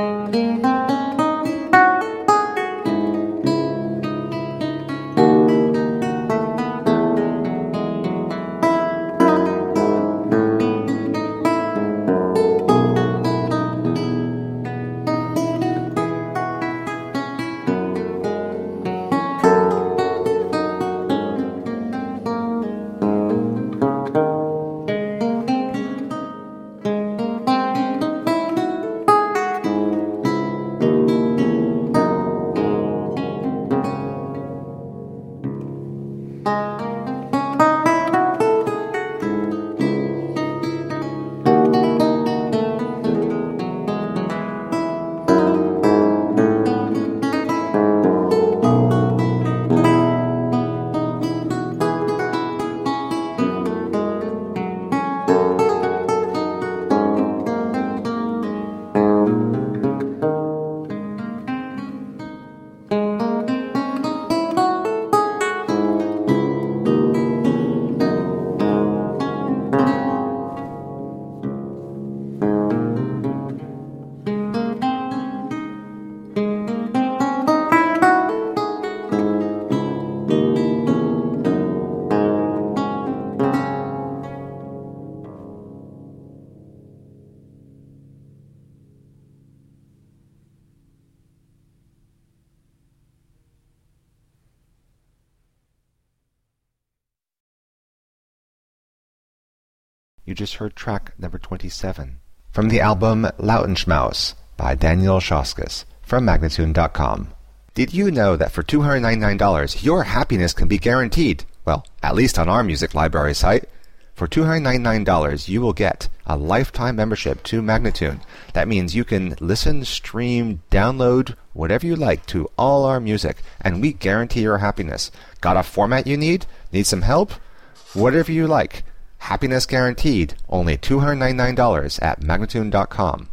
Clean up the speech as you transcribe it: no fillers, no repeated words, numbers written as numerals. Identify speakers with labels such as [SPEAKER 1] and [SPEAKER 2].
[SPEAKER 1] You just heard track number 27 from the album Lautenschmaus by Daniel Šauskas from Magnatune.com. Did you know that for $299 your happiness can be guaranteed? Well, at least on our music library site. For $299 you will get a lifetime membership to Magnatune. That means you can listen, stream, download, whatever you like to all our music, and we guarantee your happiness. Got a format you need? Need some help? Whatever you like. Happiness guaranteed. Only $299 at Magnatune.com.